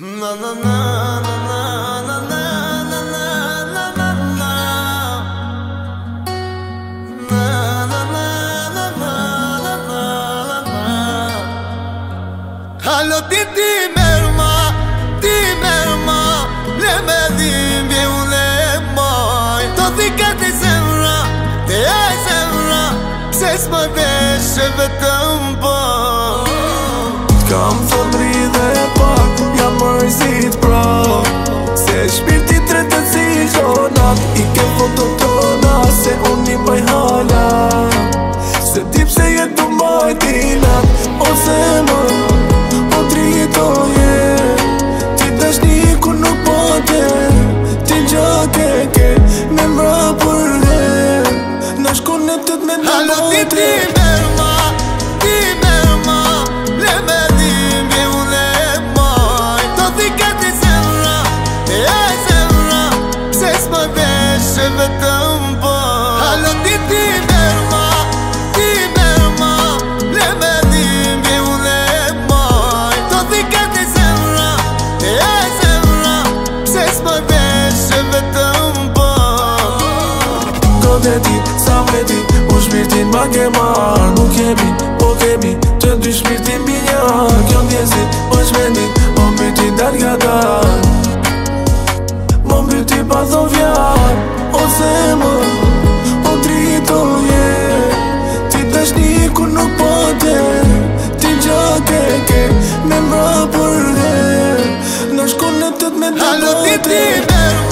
Na na na na na na na na na na na Halo ti merma Le me dhimbje unë e maj To thika ti zemra Te e zemra Pse s'ma deshe vetëm po Kam thëmri dhe pak Jam mërzit pra Se shpirti tretët si zonat I ke foto tona Se unë i mbaj hala Se ti pse jetu majtinat Ose më Po dritoje Ti dashni ku nuk pote Ti gjake ke Me mra për her Në shkonetet me në Halo ti merma Le me dhimbje unë e maj To thika ti zemra Te e zemra Pse s'ma deshe vetëm po Halo ti merma Le me dhimbje unë e maj To thika ti zemra Te e zemra Pse s'ma deshe vetëm po Kode ti, sa vreti U shpirtin ma ke marrë Nuk kemi, po kemi Të dy shpirtin binja Kjo ndjesi, po shmendi Mo mbyti dal nga dal Mo mbyti pa thon fjar Ose më Po dritoje Ti dashni ku nuk pote Ti gjake ke Me mra për her Në shkonetet me të Halo ti bote merma